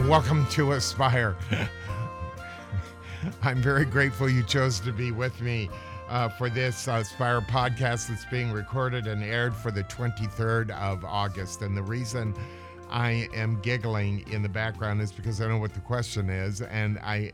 Welcome to Aspire. I'm very grateful you chose to be with me for this Aspire podcast that's being recorded and aired for the 23rd of August. And the reason I am giggling in the background is because I know what the question is, and I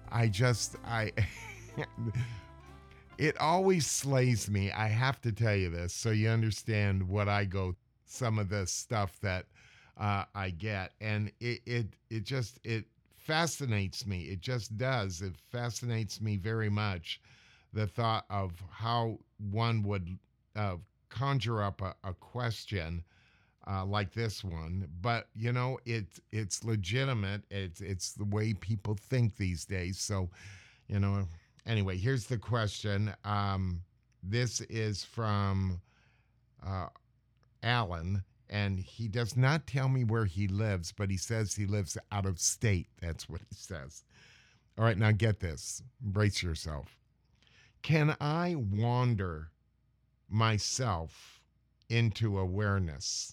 it always slays me. I have to tell you this so you understand what I go, some of the stuff that I get, and it fascinates me. It just does. It fascinates me very much. The thought of how one would conjure up a question like this one, but you know, it's legitimate. It's the way people think these days. So, you know. Anyway, here's the question. This is from Alan, and he does not tell me where he lives, but he says he lives out of state. That's what he says. All right, now get this. Brace yourself. Can I wander myself into awareness?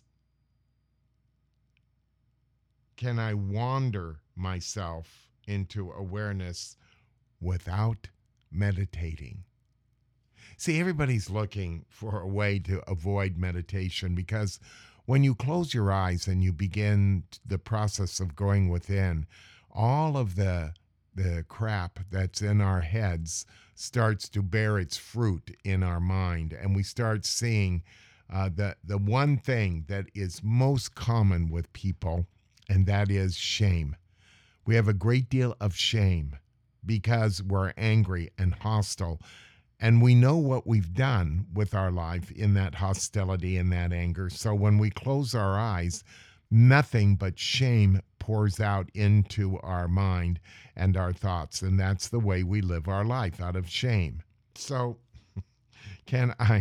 Can I wander myself into awareness without meditating? See, everybody's looking for a way to avoid meditation, because when you close your eyes and you begin the process of going within, all of the crap that's in our heads starts to bear its fruit in our mind, and we start seeing the one thing that is most common with people, and that is shame. We have a great deal of shame because we're angry and hostile. And we know what we've done with our life in that hostility and that anger. So when we close our eyes, nothing but shame pours out into our mind and our thoughts. And that's the way we live our life, out of shame. So can I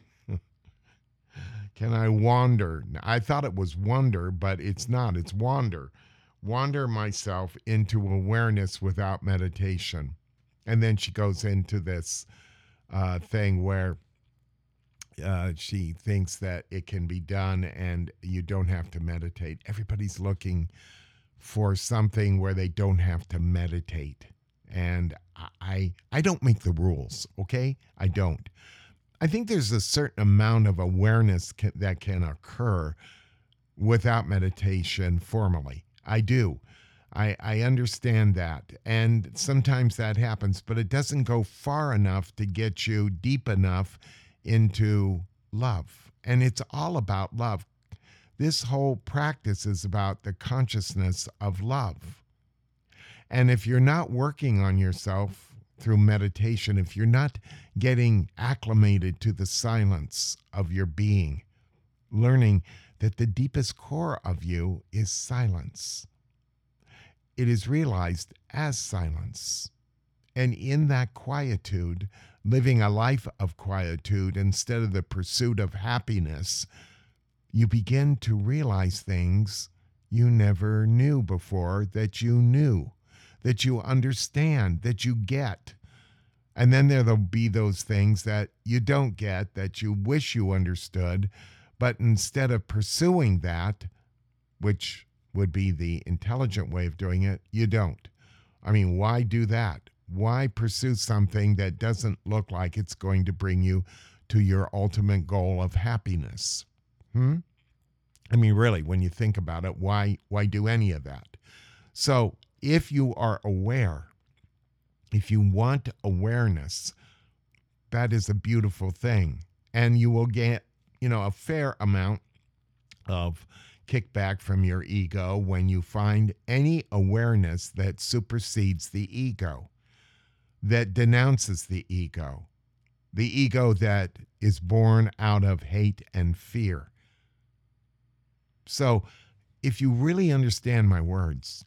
wander? I thought it was wonder, but it's not. It's wander. Wander myself into awareness without meditation. And then she goes into this thing where she thinks that it can be done and you don't have to meditate. Everybody's looking for something where they don't have to meditate. And I don't make the rules, okay? I don't. I think there's a certain amount of awareness that can occur without meditation formally. I do. I understand that. And sometimes that happens, but it doesn't go far enough to get you deep enough into love. And it's all about love. This whole practice is about the consciousness of love. And if you're not working on yourself through meditation, if you're not getting acclimated to the silence of your being, learning that the deepest core of you is silence, it is realized as silence. And in that quietude, living a life of quietude instead of the pursuit of happiness, you begin to realize things you never knew before that you knew, that you understand, that you get. And then there'll be those things that you don't get, that you wish you understood, but instead of pursuing that, which would be the intelligent way of doing it, you don't. I mean, why do that? Why pursue something that doesn't look like it's going to bring you to your ultimate goal of happiness? I mean, really, when you think about it, why do any of that? So if you are aware, if you want awareness, that is a beautiful thing. And you will get, a fair amount of kickback from your ego when you find any awareness that supersedes the ego, that denounces the ego that is born out of hate and fear. So if you really understand my words,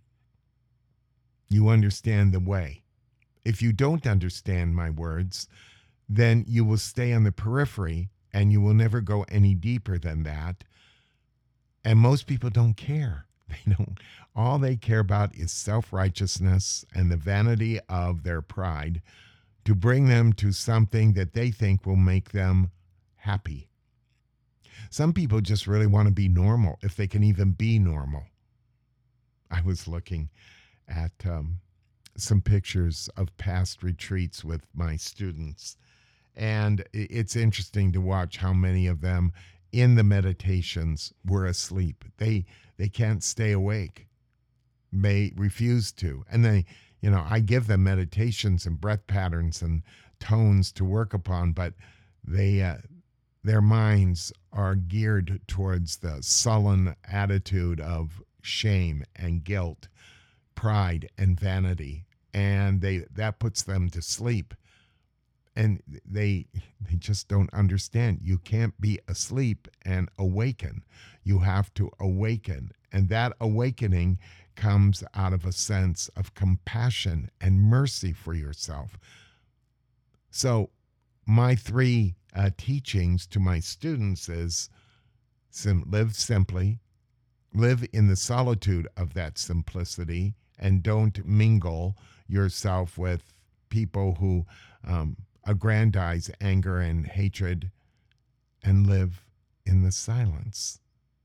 you understand the way. If you don't understand my words, then you will stay on the periphery and you will never go any deeper than that. And most people don't care. They don't. All they care about is self-righteousness and the vanity of their pride to bring them to something that they think will make them happy. Some people just really want to be normal, if they can even be normal. I was looking at some pictures of past retreats with my students, and it's interesting to watch how many of them in the meditations were asleep. They can't stay awake. They refuse to. And I give them meditations and breath patterns and tones to work upon, but their minds are geared towards the sullen attitude of shame and guilt, pride and vanity, and that puts them to sleep. And they just don't understand. You can't be asleep and awaken. You have to awaken, and that awakening comes out of a sense of compassion and mercy for yourself. So my three teachings to my students is live simply, live in the solitude of that simplicity, and don't mingle yourself with people who aggrandize anger and hatred, and live in the silence.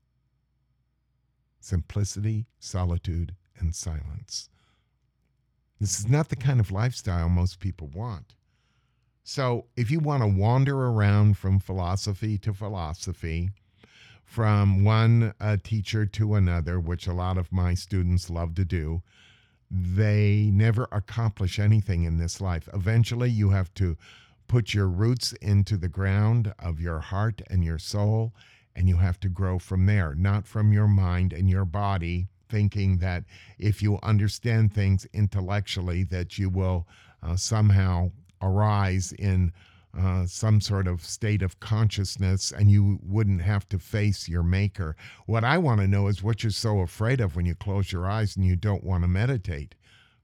Simplicity, solitude, and silence. This is not the kind of lifestyle most people want. So if you want to wander around from philosophy to philosophy, from one teacher to another, which a lot of my students love to do, they never accomplish anything in this life. Eventually, you have to put your roots into the ground of your heart and your soul, and you have to grow from there, not from your mind and your body, thinking that if you understand things intellectually, that you will somehow arise in some sort of state of consciousness and you wouldn't have to face your maker. What I want to know is what you're so afraid of when you close your eyes and you don't want to meditate.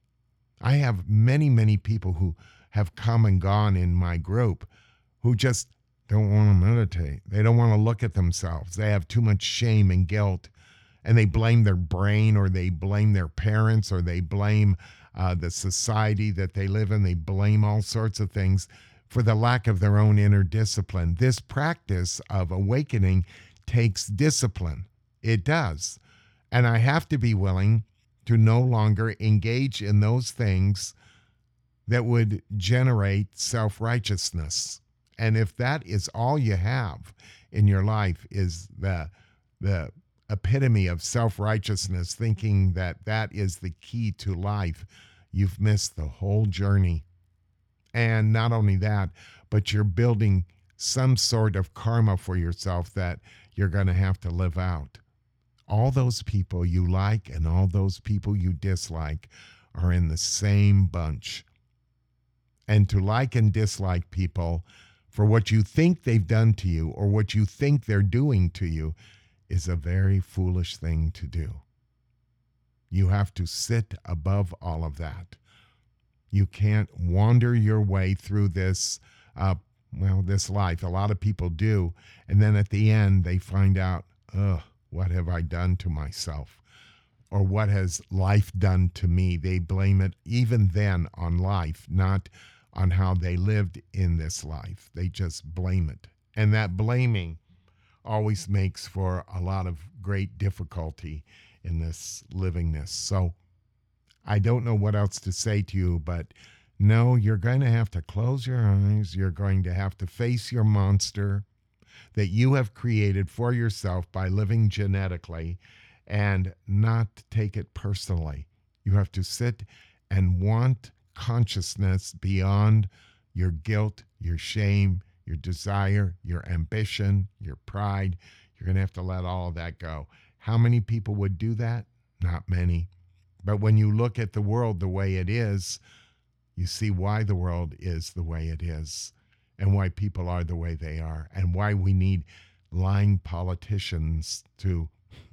I have many, many people who have come and gone in my group who just don't want to meditate. They don't want to look at themselves. They have too much shame and guilt, and they blame their brain, or they blame their parents, or they blame the society that they live in. They blame all sorts of things for the lack of their own inner discipline. This practice of awakening takes discipline. It does. And I have to be willing to no longer engage in those things that would generate self-righteousness. And if that is all you have in your life, is the epitome of self-righteousness, thinking that that is the key to life, you've missed the whole journey. And not only that, but you're building some sort of karma for yourself that you're going to have to live out. All those people you like and all those people you dislike are in the same bunch. And to like and dislike people for what you think they've done to you or what you think they're doing to you is a very foolish thing to do. You have to sit above all of that. You can't wander your way through this, this life. A lot of people do. And then at the end, they find out, what have I done to myself? Or what has life done to me? They blame it even then on life, not on how they lived in this life. They just blame it. And that blaming always makes for a lot of great difficulty in this livingness. So I don't know what else to say to you, but no, you're going to have to close your eyes. You're going to have to face your monster that you have created for yourself by living genetically and not take it personally. You have to sit and want consciousness beyond your guilt, your shame, your desire, your ambition, your pride. You're going to have to let all of that go. How many people would do that? Not many. But when you look at the world the way it is, you see why the world is the way it is, and why people are the way they are, and why we need lying politicians to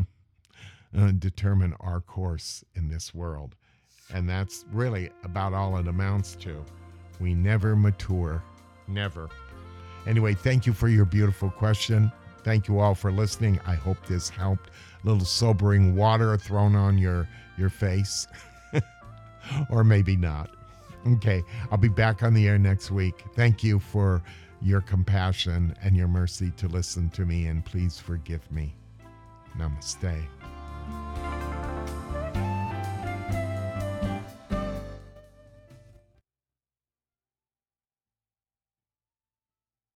determine our course in this world. And that's really about all it amounts to. We never mature. Never. Anyway, thank you for your beautiful question. Thank you all for listening. I hope this helped. A little sobering water thrown on your face. Or maybe not. Okay, I'll be back on the air next week. Thank you for your compassion and your mercy to listen to me, and please forgive me. Namaste.